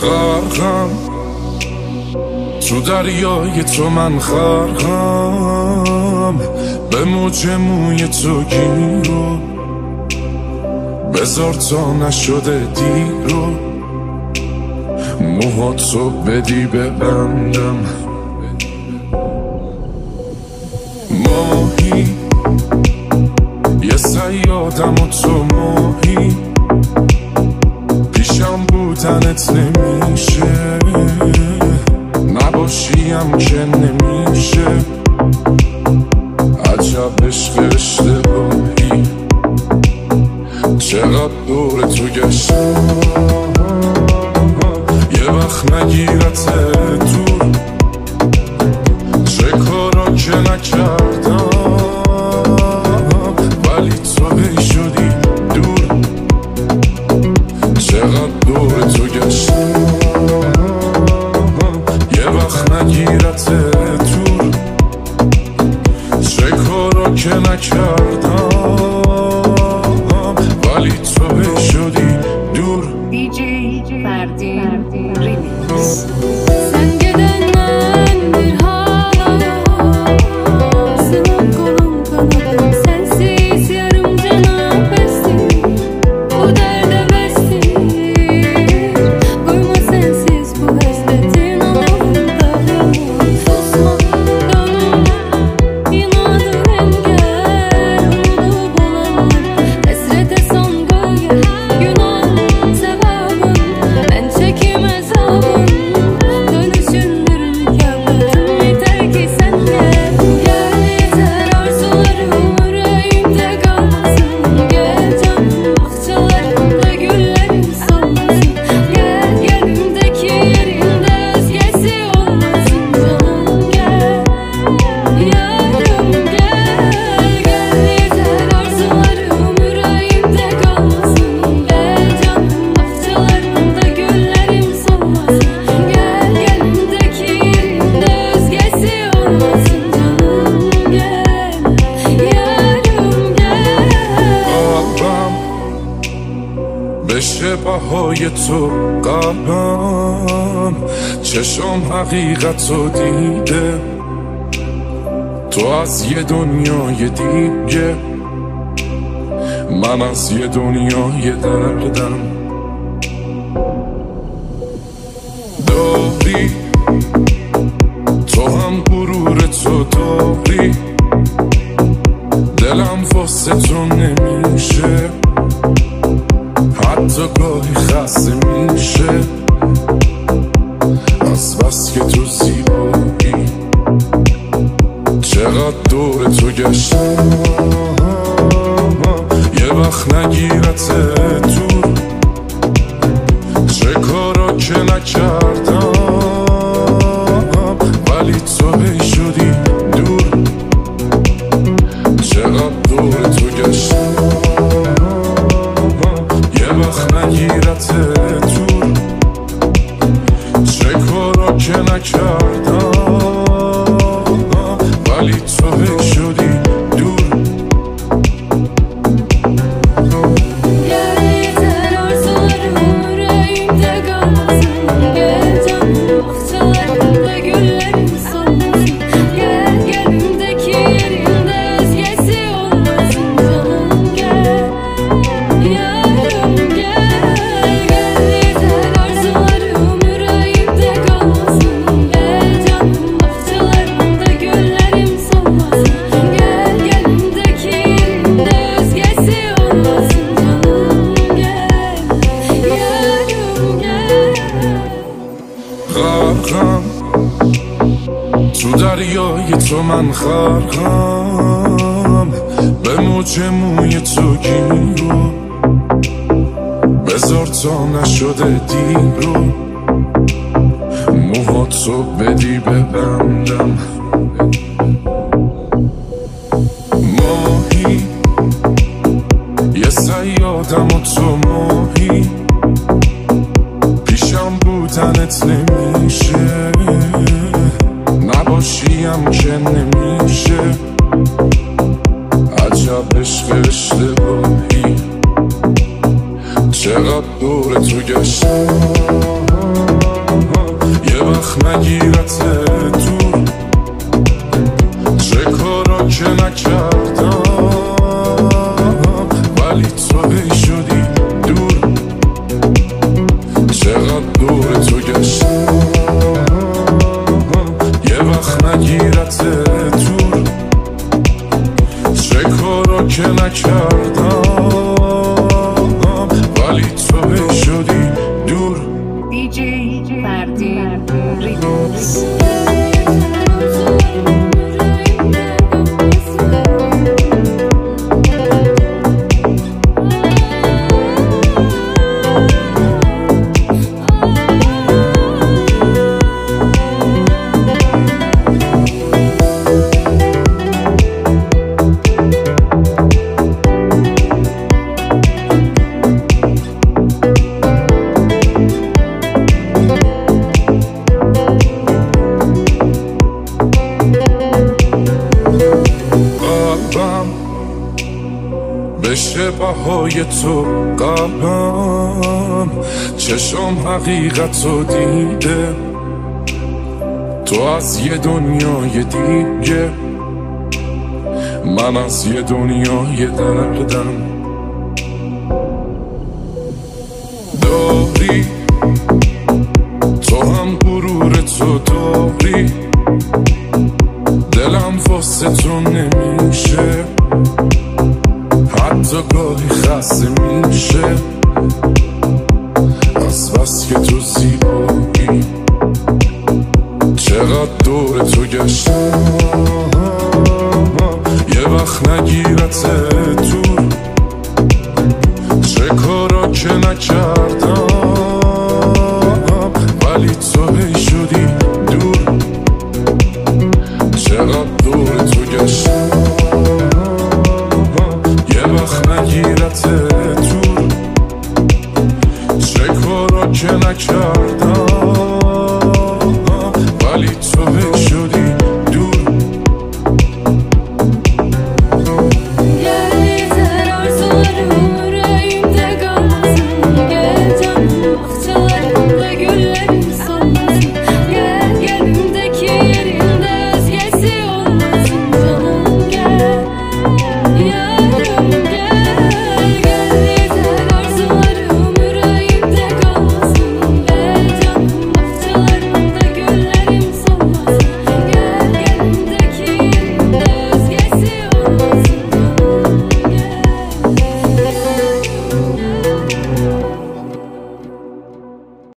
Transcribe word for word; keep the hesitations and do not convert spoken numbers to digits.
غرقم تو دریای تو، من خرقم به موج موی تو گیرو، بذار تا نشده دیرو، موهاتو بدی ببندم. ماهی یه صیادم و تو ماهی، پیشم بودنت نمیشه، نباشیم که نمیشه. عجب عشق اشتباهی، چقدر دور تو گشتم، یه وقت نگیرت دور، چه کارا که نکردم ولی تو هی شدی دور. چقدر دور تو گشتم، یه وقت نگیرت دور، چه کارا که نکردم ولی تو هی شدی دور. دی جی فردین ریمیکس. Sen gidenmendir hala, senin kolun kanadım, sensiz yarım canım bestir, bu derde bestir. Koyma sensiz bu hasretin altında, susma dönme, inadım engel oldu bulanlar. Hasrete son gölge, günah sevabım, ben çekim hesabım. Dönüşündür mükaffatım, yeter ki sen gel. Gel yeter, arzularım yüreğimde kalmasın. Gel canım, bahçelerinde güllerim solmasın. Gel gönlümdeki yerinde özgesi olmasın. Canım gel, yarım gel. Gel yeter, arzularım yüreğimde kalmasın. Gel canım, bahçelerinde güllerim solmasın. Gel gönlümdeki yerinde özgesi olmasın. Canım gel, yarım gel. قلبم بشه بهای تو، قلبم چشم حقیقت رو دیده، تو از یه دنیای دیگه، من از یه دنیای دردم. داری تو هم غرور تو داری، دلم واسه تو نمیشه، حتی گاهی خسته میشه، از بس که تو زیبایی. چقدر دور تو گشتم، یه وقت نگیرت دور، چه کارا که نکردم ولی تو هی شدی دور. چقدر دور تو گشتم، یه وقت نگیرت دور، چه کارا که نکردم ولی تو هی شدی دور. Gel yeter, arzularım yüreğimde kalmasın. Gel canım, bahçelerinde güllerim solmasın. Gel gönlümdeki yerinde özgesi olmasın. Canım gel, yarım gel. Gel yeter, arzularım yüreğimde kalmasın. Gel canım, bahçelerinde güllerim solmasın. Gel gönlümdeki yerinde özgesi olmasın. Canım gel, yarım gel. غرقم تو دریای تو، من خرقم به موج موی تو گیرو، بذار تا نشده دیرو، موهاتو بدی ببندم. ماهی یه صیادم و تو ماهی، پیشم بودنت نمیشه، نباشیم که نمیشه. عجب عشق اشتباهی، چقدر دور تو گشتم، وقت نگیرت دور، چه کارا که نکردم ولی تو هی شدی دور. چقدر دور تو گشتم یه وقت نگیرت دور، چه کارا که نکردم ولی تو هی شدی دور. دیجی فردین ریمیکس. بشه بهای تو قلبم، چشم حقیقت رو دیده، تو از یه دنیای دیگه، من از یه دنیای دردم. داری تو هم غرور تو داری، دلم واسه تو نمیشه، حتی گاهی خسته میشه از بس که تو زیبایی. چقدر دور تو گشتم یه وقت نگیرت دور، چه کارا که نکردم ولی تو هی شدی دور. چقدر دور تو گشتم نگیرت دور، چه کارا که نکردم